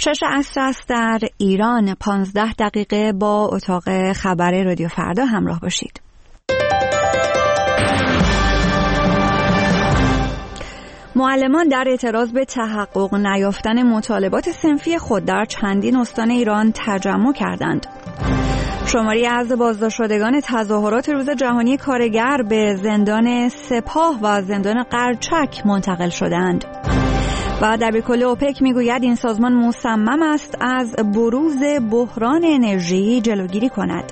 6 عصر است در ایران. 15 دقیقه با اتاق خبر رادیو فردا همراه باشید. معلمان در اعتراض به تحقق نیافتن مطالبات صنفی خود در چندین استان ایران تجمع کردند. شماری از بازداشت شدگان تظاهرات روز جهانی کارگر به زندان سپاه و زندان قرچک منتقل شدند. و دبیرکل اوپک میگوید این سازمان مصمم است از بروز بحران انرژی جلوگیری کند.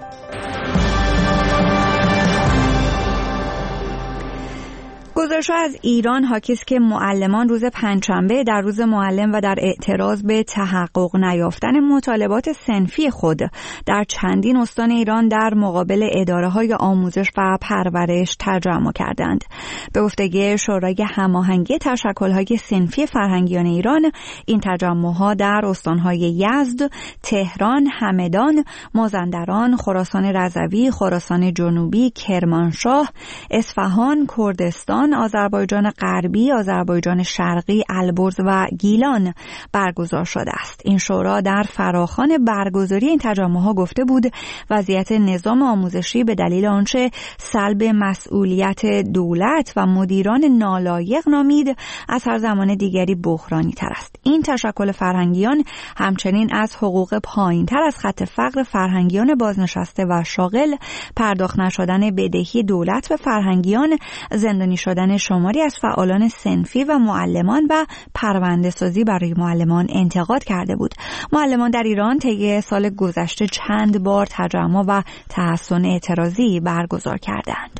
گزارش‌ها از ایران حاکی است که معلمان روز پنجشنبه در روز معلم و در اعتراض به تحقق نیافتن مطالبات صنفی خود در چندین استان ایران در مقابل اداره‌های آموزش و پرورش تجمع کردند. به گفته شورای هماهنگی تشکل‌های صنفی فرهنگیان ایران، این تجمع‌ها در استان‌های یزد، تهران، همدان، مازندران، خراسان رضوی، خراسان جنوبی، کرمانشاه، اصفهان، کردستان، آذربایجان غربی، آذربایجان شرقی، البرز و گیلان برگزار شده است. این شورا در فراخوان برگزاری این تجمع‌ها گفته بود وضعیت نظام آموزشی به دلیل آنچه سلب مسئولیت دولت و مدیران نالایق نامید از هر زمان دیگری بحرانی تر است. این تشکل فرهنگیان همچنین از حقوق پایین‌تر از خط فقر فرهنگیان بازنشسته و شاغل، پرداخت نشدن بدهی دولت به فرهنگیان، زندانی شدن شماری از فعالان صنفی و معلمان و پرونده سازی برای معلمان انتقاد کرده بود. معلمان در ایران طی سال گذشته چند بار تجمع و تحصن اعتراضی برگزار کردند.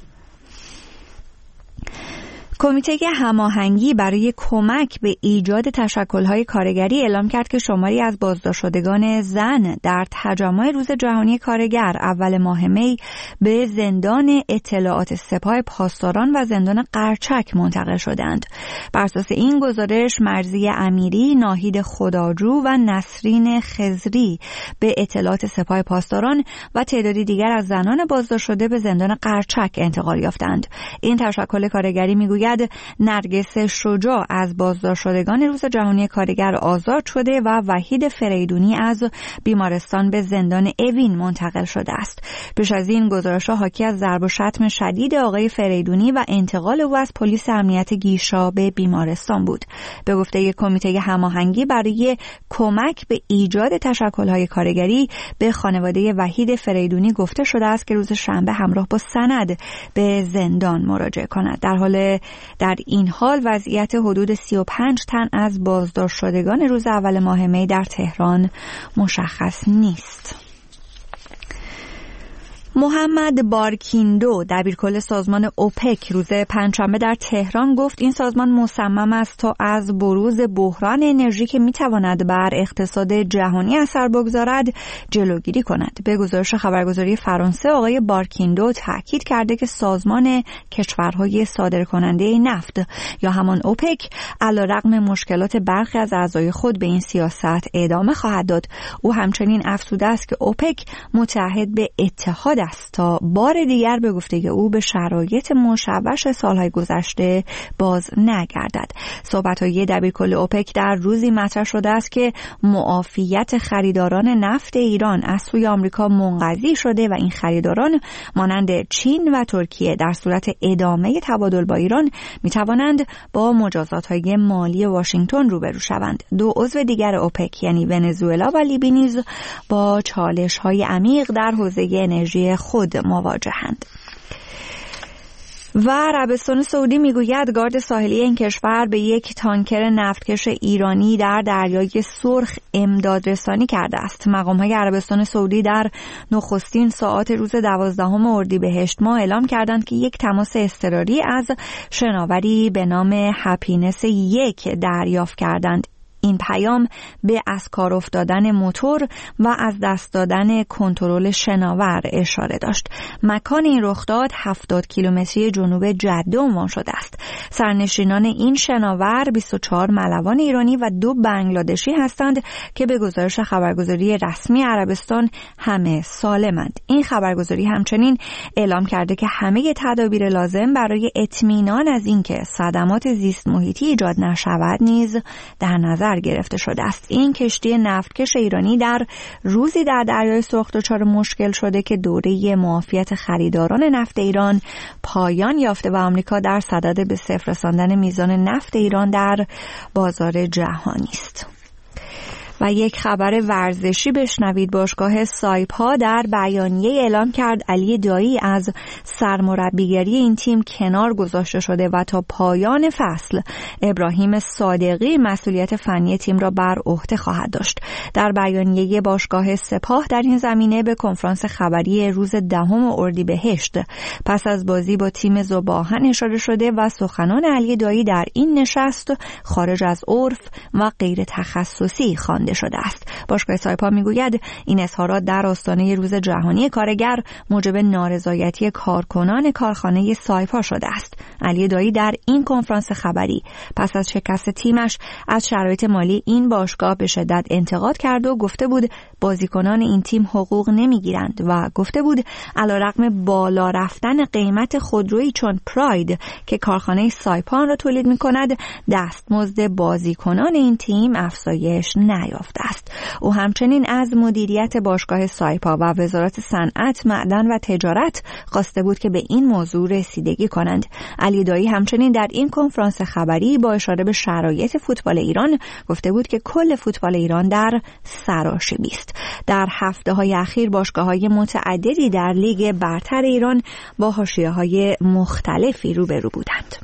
کمیته هماهنگی برای کمک به ایجاد تشکل‌های کارگری اعلام کرد که شماری از بازداشت شدگان زن در تجمع روز جهانی کارگر اول ماه می به زندان اطلاعات سپاه پاسداران و زندان قرچک منتقل شدند. بر اساس این گزارش، مرضیه امیری، ناهید خداجو و نسرین خضری به اطلاعات سپاه پاسداران و تعدادی دیگر از زنان بازداشت شده به زندان قرچک انتقال یافتند. این تشکل کارگری میگوید نرگس شجاع از بازداشت شدگان روز جهانی کارگر آزاد شده و وحید فریدونی از بیمارستان به زندان اوین منتقل شده است. پیش از این گزارش‌ها حاکی از ضرب و شتم شدید آقای فریدونی و انتقال او از پلیس امنیت گیشا به بیمارستان بود. به گفته کمیته هماهنگی برای کمک به ایجاد تشکل‌های کارگری، به خانواده وحید فریدونی گفته شده است که روز شنبه همراه با سند به زندان مراجعه کند. در این حال وضعیت حدود 35 تن از بازداشت شدگان روز اول ماه می در تهران مشخص نیست. محمد بارکیندو دبیرکل سازمان اوپک روز پنجشنبه در تهران گفت این سازمان مصمم است تا از بروز بحران انرژی که میتواند بر اقتصاد جهانی اثر بگذارد جلوگیری کند. به گزارش خبرگزاری فرانسه، آقای بارکیندو تاکید کرده که سازمان کشورهای صادرکننده نفت یا همان اوپک علیرغم مشکلات برخی از اعضای خود به این سیاست ادامه خواهد داد. او همچنین افزوده است که اوپک متعهد به اتحاد است تا بار دیگر به گفته او به شرایط مشوش سالهای گذشته باز نگردد. صحبت‌های دبیرکل اوپک در روزی مطرح شده است که معافیت خریداران نفت ایران از سوی آمریکا منقضی شده و این خریداران مانند چین و ترکیه در صورت ادامه تبادل با ایران می‌توانند با مجازات‌های مالی واشنگتن روبرو شوند. دو عضو دیگر اوپک یعنی ونزوئلا و لیبی نیز با چالش‌های عمیق در حوزه انرژی خود مواجهند. و عربستان سعودی میگوید گارد ساحلی این کشور به یک تانکر نفتکش ایرانی در دریای سرخ امداد رسانی کرده است. مقام‌های عربستان سعودی در نخستین ساعات روز 12 اردیبهشت ماه اعلام کردند که یک تماس اضطراری از شناوری به نام هپینس 1 دریافت کردند. این پیام به از کار افتادن موتور و از دست دادن کنترل شناور اشاره داشت. مکان این رخداد 70 کیلومتری جنوب جده عنوان شده است. سرنشینان این شناور 24 ملوان ایرانی و 2 بنگلادشی هستند که به گزارش خبرگزاری رسمی عربستان همه سالمند. این خبرگزاری همچنین اعلام کرده که همه تدابیر لازم برای اطمینان از اینکه صدمات زیست محیطی ایجاد نشود نیز در نظر نظر گرفته شده است. این کشتی نفتکش ایرانی در روزی در دریای سرخ دچار مشکل شده که دوره معافیت خریداران نفت ایران پایان یافته و آمریکا در صدد به صفر رساندن میزان نفت ایران در بازار جهانی است. و یک خبر ورزشی بشنوید. باشگاه سایپا در بیانیه اعلام کرد علی دایی از سرمربیگری این تیم کنار گذاشته شده و تا پایان فصل ابراهیم صادقی مسئولیت فنی تیم را بر عهده خواهد داشت. در بیانیه باشگاه سپاه در این زمینه به کنفرانس خبری روز 10 اردیبهشت پس از بازی با تیم ذوب‌آهن اشاره شده و سخنان علی دایی در این نشست خارج از عرف و غیر تخصصی خوانده شده است. باشگاه سایپا میگوید این اظهارات در آستانه روز جهانی کارگر موجب نارضایتی کارکنان کارخانه سایپا شده است. علی دایی در این کنفرانس خبری پس از شکست تیمش از شرایط مالی این باشگاه به شدت انتقاد کرد و گفته بود بازیکنان این تیم حقوق نمیگیرند و گفته بود علیرغم بالا رفتن قیمت خودرویی چون پراید که کارخانه سایپا را تولید می‌کند دستمزد بازیکنان این تیم افزایش نیافته است. او همچنین از مدیریت باشگاه سایپا و وزارت صنعت، معدن و تجارت خواسته بود که به این موضوع رسیدگی کنند. علی دایی همچنین در این کنفرانس خبری با اشاره به شرایط فوتبال ایران گفته بود که کل فوتبال ایران در سراشیبی است. در هفته‌های اخیر باشگاه‌های متعددی در لیگ برتر ایران با حاشیه‌های مختلفی روبرو بودند.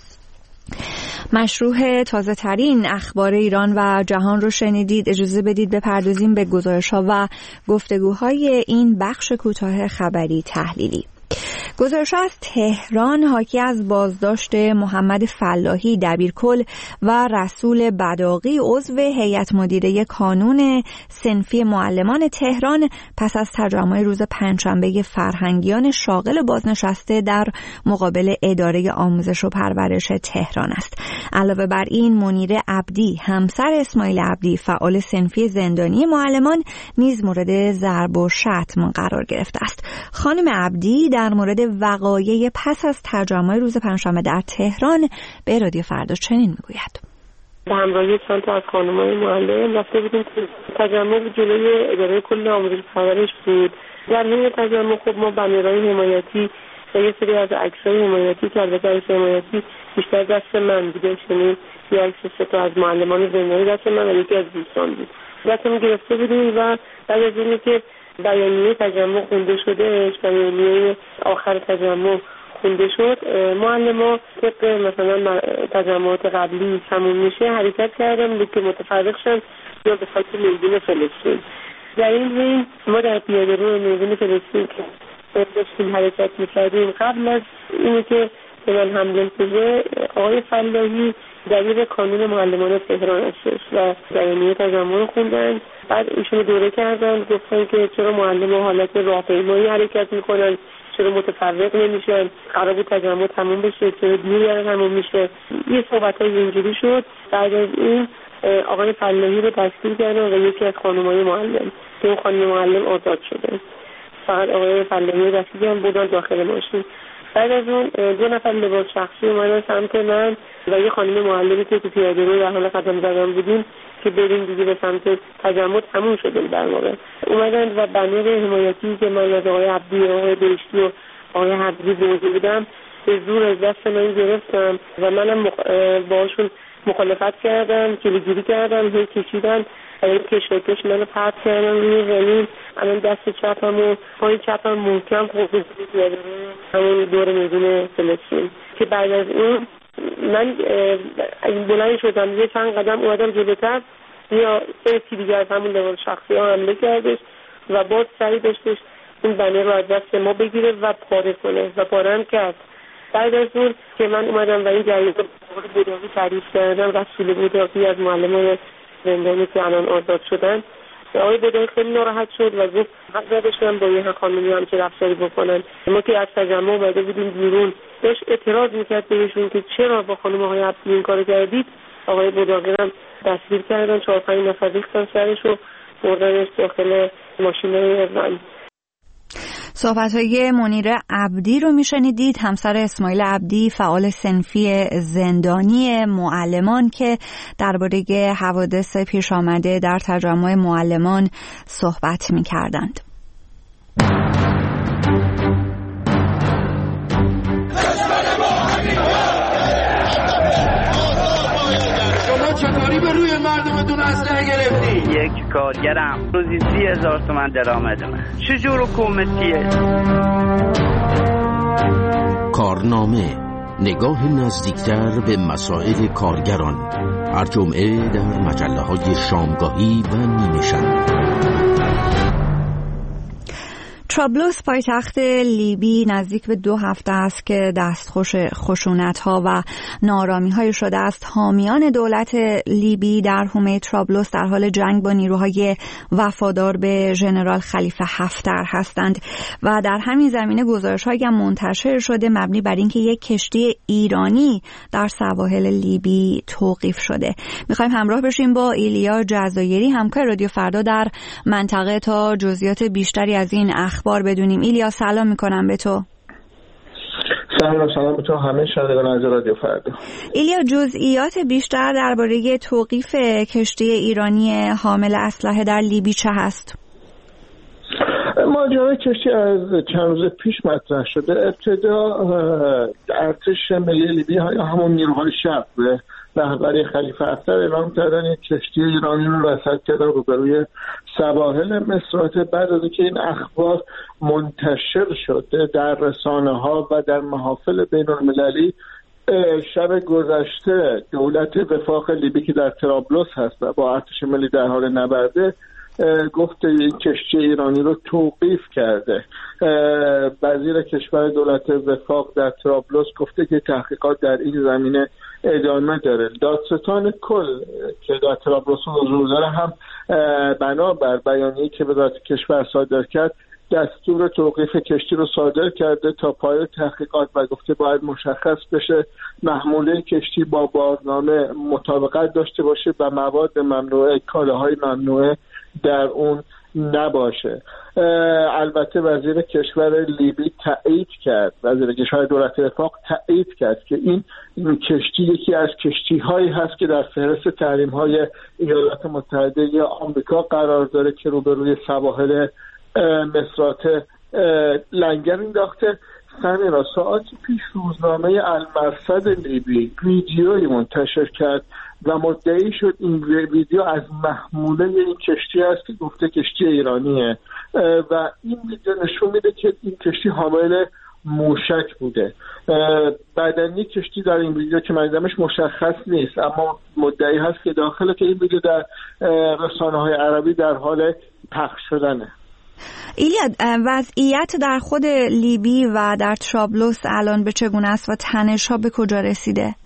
مشروع تازه ترین اخبار ایران و جهان رو شنیدید. اجازه بدید بپردازیم به گزارش‌ها و گفتگوهای این بخش کوتاه خبری تحلیلی. گزارش از تهران حاکی از بازداشت محمد فلاحی دبیرکل و رسول بداقی عضو هیئت مدیره کانون صنفی معلمان تهران پس از تجمع روز پنجشنبه فرهنگیان شاغل بازنشسته در مقابل اداره آموزش و پرورش تهران است. علاوه بر این منیره عبدی همسر اسماعیل عبدی فعال صنفی زندانی معلمان نیز مورد ضرب و شتم قرار گرفته است. خانم عبدی در مورد وقایع پس از تجمع روز پنجشنبه در تهران به رادیو فردا چنین میگوید: به همراهی چند تا از خانم‌های معلم رفته بودیم که تجمع جلوی اداره کل آموزش و پرورش بود. در حین تجمع خب ما بنرهای حمایتی و یه سری از عکس‌های حمایتی که البته عکس حمایتی بیشتر دست من بوده، یعنی یه عکس 3 تا از معلمان زندانی دست من و یکی از دوستان بود. دستمون گرفته بودیم و بعد از اینکه که بیانیه تجمع خونده شده، بیانیه آخر تجمع خونده شد، معلمان طبق مثلا تجمعات قبلی تموم میشه حرکت کردن که متفرق شن یا به سمت میدون فلسطین. در این بین ما در پیاده رو میدون فلسطین که داشتیم حرکت میکردیم، قبل از اینی که به من حمله شده آقای فلاحی دبیر کانون معلمان تهران هستش و بیانیه تجمع رو خوندن. بعد ایشون دوره کردن، گفتن که چرا معلمان حالت راهپیمایی حرکت میکنن، چرا متفرق نمیشن، قرار بود تجمع تموم بشه، چرا دیر تموم میشه. یه صحبتای اینجوری شد. بعد از این آقای فلاحی رو دستگیر کردن و یکی از خانم‌های معلم که اون خانم معلم آزاد شده. فقط آقای فلاحی رو دستگیر کردن بودن داخل ماشین. بعد از اون 2 نفر لباس شخصی اومدن سمت من و یه خانم معلمی که تو پیاده رو در حال قدم زدن بودیم که بریم دیگه به سمت تجمع تموم شده در واقع. اومدن و بنر حمایتی که من از آقای عبدی و آقای بهشتی و آقای حبیبی بوده بودم به زور از دست من گرفتم و منم باهاشون مخالفت کردم، جلوگیری کردم، هی کشیدن این کشاکش منو پرت کردن روی زمین. الان دست چپم و پای چپم محکم خوبید همون دور میدون فلسطین که بعد از اون من بلند شدم یه چند قدم اومدم جلوتر یا یکی دیگه از همون لباس شخصی ها حمله کردش و باز سعی داشتش اون بنر رو از دست ما بگیره و پاره کنه و پاره هم کرد. بعد از اون که من اومدم و این جریان رو بداغی تعریف کردم، رسول بداغی از معلمان زندانی که الان آزاد شدن، آقای بداغی خیلی ناراحت شد و گفت حق نداشتن با یه خانمی هم که رفتاری بکنن. ما که از تجمع اومده بودیم بیرون داشت اعتراض میکرد بهشون که چرا با خانم آقای عبدی این کارو کردید. آقای بداغی هم دستگیر کردن، 4-5 نفر ریختن سرش و بردنش داخل ماشین ون. صحبت‌های منیره عبدی رو میشنیدید، همسر اسماعیل عبدی، فعال صنفی زندانی معلمان، که درباره حوادث پیش آمده در تجمع معلمان صحبت می‌کردند. چطوری به روی مردمتون اسلحه گرفتی؟ یک کارگرم روزی 30,000 تومان درآمدمه. چجور حکومتیه؟ کارنامه، نگاه نزدیکتر به مسائل کارگران، هر جمعه در مجله‌های شامگاهی و نیمه شب. طرابلس پایتخت لیبی نزدیک به 2 هفته است که دستخوش خشونت‌ها و ناآرامی‌های شده است. حامیان دولت لیبی در حومه طرابلس در حال جنگ با نیروهای وفادار به ژنرال خلیفه حفتر هستند و در همین زمینه گزارش‌هایی هم منتشر شده مبنی بر اینکه یک کشتی ایرانی در سواحل لیبی توقیف شده. می‌خوایم همراه بشیم با ایلیا جزایری، همکار رادیو فردا در منطقه، تا جزئیات بیشتری از این اخبار بدونیم. ایلیا سلام میکنم به تو. سلام به تو، همه شنوندگان از رادیو فردا. ایلیا، جزئیات بیشتر درباره توقیف کشتی ایرانی حامل اسلحه در لیبی چه هست؟ ماجرای کشتی از چند روز پیش مطرح شده. ابتدا ارتش ملی لیبی یا همون نیروهای شب به رهبری خلیفه حفتر اعلام کردن یک کشتی ایرانی رو رصد کردن روبروی سواحل مصرات. بعد از اینکه این اخبار منتشر شده در رسانه‌ها و در محافل بین‌المللی، شب گذشته دولت وفاق لیبی که در طرابلس هست و با ارتش ملی در حال نبرده گفته این کشتی ایرانی رو توقیف کرده. وزیر کشور دولت وفاق در طرابلس گفته که تحقیقات در این زمینه ادامه داره. دادستان کل که در طرابلس حضور داره هم بنابر بیانیه‌ای که وزارت کشور صادر کرد دستور توقیف کشتی رو صادر کرده تا پای تحقیقات و گفته باید مشخص بشه محموله کشتی با بارنامه مطابقت داشته باشه و مواد ممنوعه، کالاهای ممنوعه در اون نباشه. البته وزیر کشور لیبی تایید کرد، وزیر کشور دولت وفاق تایید کرد که این کشتی یکی از کشتی‌هایی هست که در فهرست تحریم‌های ایالات متحده یا آمریکا قرار داره که روبروی سواحل مصرات لنگر انداخته. سمیرا، ساعتی پیش روزنامه المرصد لیبی ویدیویی منتشر کرد و مدعی شد این ویدیو از محموله این کشتی است که گفته کشتی ایرانیه و این ویدیو نشون میده که این کشتی حامل موشک بوده. بدنی کشتی در این ویدیو که من دیدمش مشخص نیست، اما مدعی هست که داخل که این ویدیو در رسانه‌های عربی در حال پخش شدنه. ایلیا، وضعیت در خود لیبی و در طرابلس الان به چگونه است و تنش‌ها به کجا رسیده؟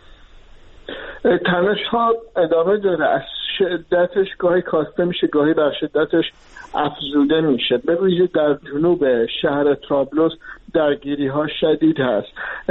تنش‌ها ادامه داره، از شدتش گاهی کاسته میشه، گاهی بر شدتش افزوده میشه. به ویژه در جنوب شهر طرابلس درگیری‌ها شدید هست.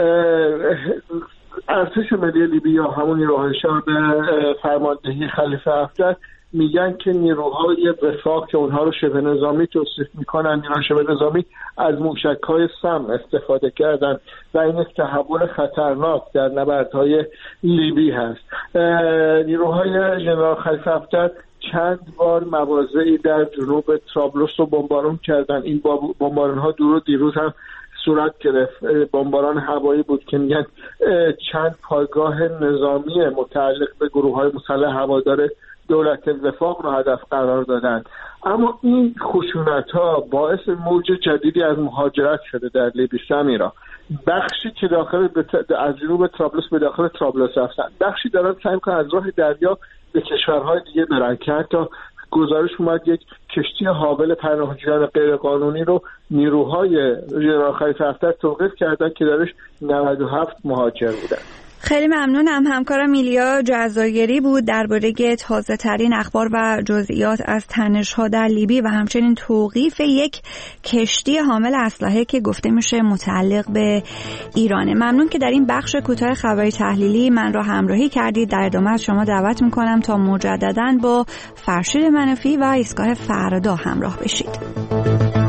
ارتش ملی لیبی یا همون نیروهای شب فرماندهی خلیفه حفتر میگن که نیروهای وفاق که اونها رو شبه نظامی توصیف میکنن، نیروهای شبه نظامی از موشک‌های سم استفاده کردن و این یک تحول خطرناک در نبردهای لیبی هست. نیروهای ژنرال خلیفه حفتر چند بار مواضعی در جنوب طرابلس رو بمبارون کردن. این بمباران‌ها دیروز هم صورت گرفت. بمباران هوایی بود که میگن چند پایگاه نظامی متعلق به گروه‌های مسلح هوادار دولت وفاق رو هدف قرار دادن. اما این خشونت‌ها باعث موج جدیدی از مهاجرت شده در لیبی. سمیرا، بخشی که از جنوب طرابلس به داخل طرابلس رفتن، بخشی دارن سعی می‌کنن از راه دریا به کشورهای دیگه برن که حتی گزارش اومد یک کشتی حامل پناهجویان غیرقانونی رو نیروهای ژنرال خلیفه حفتر توقیف کردن که درش 97 مهاجر بودن. خیلی ممنونم. همکارم ایلیا جزایری بود درباره تازه ترین اخبار و جزئیات از تنش‌ها در لیبی و همچنین توقیف یک کشتی حامل اسلحه که گفته میشه متعلق به ایرانه. ممنون که در این بخش کوتاه خبری تحلیلی من را همراهی کردید. در ادامه از شما دعوت میکنم تا مجدداً با فرشید منفی و ایستگاه فردا همراه بشید.